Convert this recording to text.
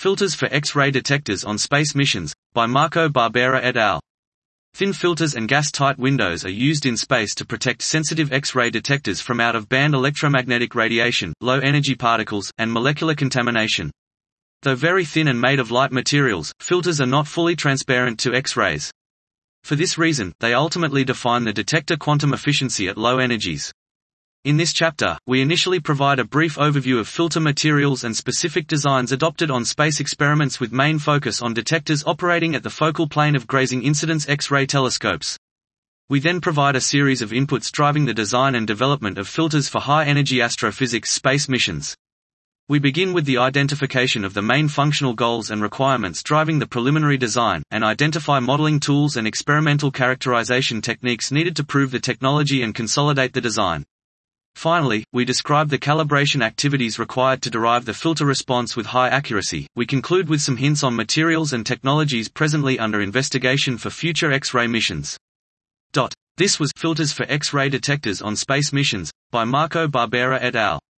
Filters for X-ray detectors on space missions, by Marco Barbera et al. Thin filters and gas-tight windows are used in space to protect sensitive X-ray detectors from out-of-band electromagnetic radiation, low-energy particles, and molecular contamination. Though very thin and made of light materials, filters are not fully transparent to X-rays. For this reason, they ultimately define the detector quantum efficiency at low energies. In this chapter, we initially provide a brief overview of filter materials and specific designs adopted on space experiments with main focus on detectors operating at the focal plane of grazing incidence X-ray telescopes. We then provide a series of inputs driving the design and development of filters for high-energy astrophysics space missions. We begin with the identification of the main functional goals and requirements driving the preliminary design, and identify modeling tools and experimental characterization techniques needed to prove the technology and consolidate the design. Finally, we describe the calibration activities required to derive the filter response with high accuracy. We conclude with some hints on materials and technologies presently under investigation for future X-ray missions. This was Filters for X-ray Detectors on Space Missions, by Marco Barbera et al.